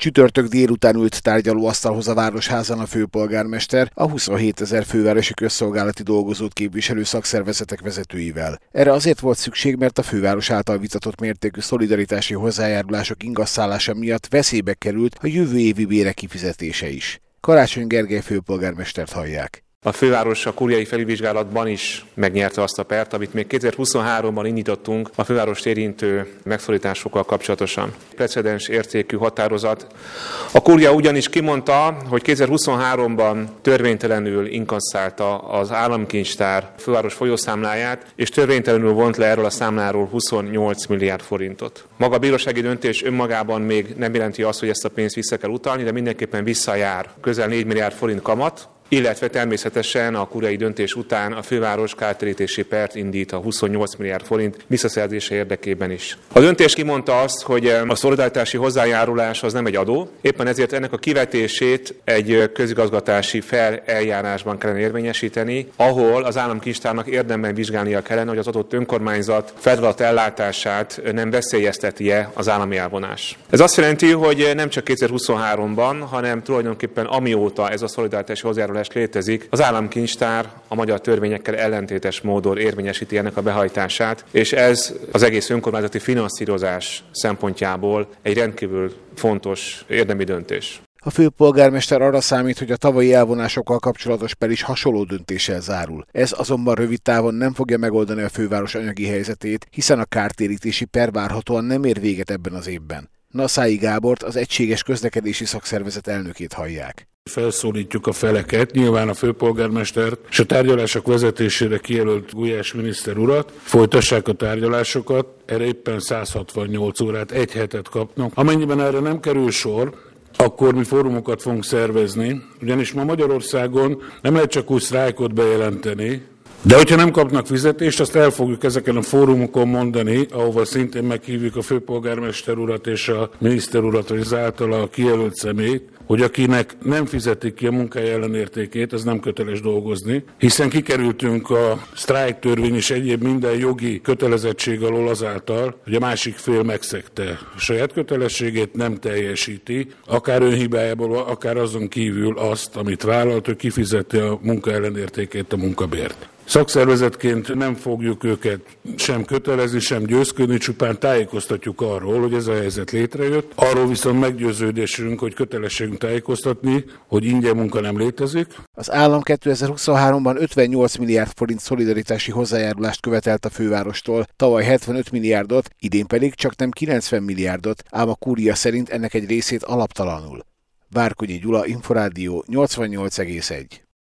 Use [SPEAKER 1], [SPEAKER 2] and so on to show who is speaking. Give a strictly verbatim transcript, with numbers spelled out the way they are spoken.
[SPEAKER 1] Csütörtök délután ült tárgyalóasztalhoz a Városházán a főpolgármester a huszonhétezer fővárosi közszolgálati dolgozót képviselő szakszervezetek vezetőivel. Erre azért volt szükség, mert a főváros által vitatott mértékű szolidaritási hozzájárulások ingaszszálása miatt veszélybe került a jövő évi bérek kifizetése is. Karácsony Gergely főpolgármestert hallják.
[SPEAKER 2] A főváros a kúriai felülvizsgálatban is megnyerte azt a pert, amit még kétezer-huszonháromban indítottunk a fővárost érintő megszorításokkal kapcsolatosan. Precedens értékű határozat. A kúria ugyanis kimondta, hogy kétezer-huszonháromban törvénytelenül inkasszálta az államkincstár főváros folyószámláját, és törvénytelenül vont le erről a számláról huszonnyolc milliárd forintot. Maga a bírósági döntés önmagában még nem jelenti azt, hogy ezt a pénzt vissza kell utalni, de mindenképpen visszajár közel négy milliárd forint kamat, illetve természetesen a kúriai döntés után a főváros kártérítési pert indít a huszonnyolc milliárd forint visszaszerzése érdekében is. A döntés kimondta azt, hogy a szolidaritási hozzájárulás az nem egy adó, éppen ezért ennek a kivetését egy közigazgatási feleljárásban kellene érvényesíteni, ahol az államkincstárnak érdemben vizsgálnia kellene, hogy az adott önkormányzat feladat ellátását nem veszélyezteti-e az állami elvonás. Ez azt jelenti, hogy nem csak kétezer-huszonháromban, hanem tulajdonképpen amióta ez a szolidaritási hozzájárulás létezik, az államkincstár a magyar törvényekkel ellentétes módon érvényesíti ennek a behajtását, és ez az egész önkormányzati finanszírozás szempontjából egy rendkívül fontos érdemi döntés.
[SPEAKER 1] A főpolgármester arra számít, hogy a tavalyi elvonásokkal kapcsolatos per is hasonló döntéssel zárul. Ez azonban rövid távon nem fogja megoldani a főváros anyagi helyzetét, hiszen a kártérítési per várhatóan nem ér véget ebben az évben. Naszái Gábort, az Egységes Közlekedési Szakszervezet elnökét hallják.
[SPEAKER 3] Felszólítjuk a feleket, nyilván a főpolgármestert és a tárgyalások vezetésére kijelölt Gulyás miniszter urat, folytassák a tárgyalásokat, erre éppen száz hatvannyolc órát, egy hetet kapnak. Amennyiben erre nem kerül sor, akkor mi fórumokat fogunk szervezni, ugyanis ma Magyarországon nem lehet csak úgy sztrájkot bejelenteni, de hogyha nem kapnak fizetést, azt el fogjuk ezeken a fórumokon mondani, ahova szintén meghívjuk a főpolgármester urat és a miniszter urat, vagy az általa kijelölt személyt, hogy akinek nem fizetik ki a munkája ellenértékét, az nem köteles dolgozni, hiszen kikerültünk a sztrájktörvény és egyéb minden jogi kötelezettség alól azáltal, hogy a másik fél megszegte a saját kötelességét, nem teljesíti, akár önhibájából, akár azon kívül azt, amit vállalt, hogy kifizeti a munka ellenértékét, a munkabért. Szakszervezetként nem fogjuk őket sem kötelezni, sem győzködni, csupán tájékoztatjuk arról, hogy ez a helyzet létrejött. Arról viszont meggyőződésünk, hogy kötelességünk tájékoztatni, hogy ingyen munka nem létezik.
[SPEAKER 1] Az állam kétezer-huszonháromban ötvennyolc milliárd forint szolidaritási hozzájárulást követelt a fővárostól, tavaly hetvenöt milliárdot, idén pedig csaknem kilencven milliárdot, ám a kúria szerint ennek egy részét alaptalanul. Várkonyi Gyula, Inforádió nyolcvannyolc egész egy.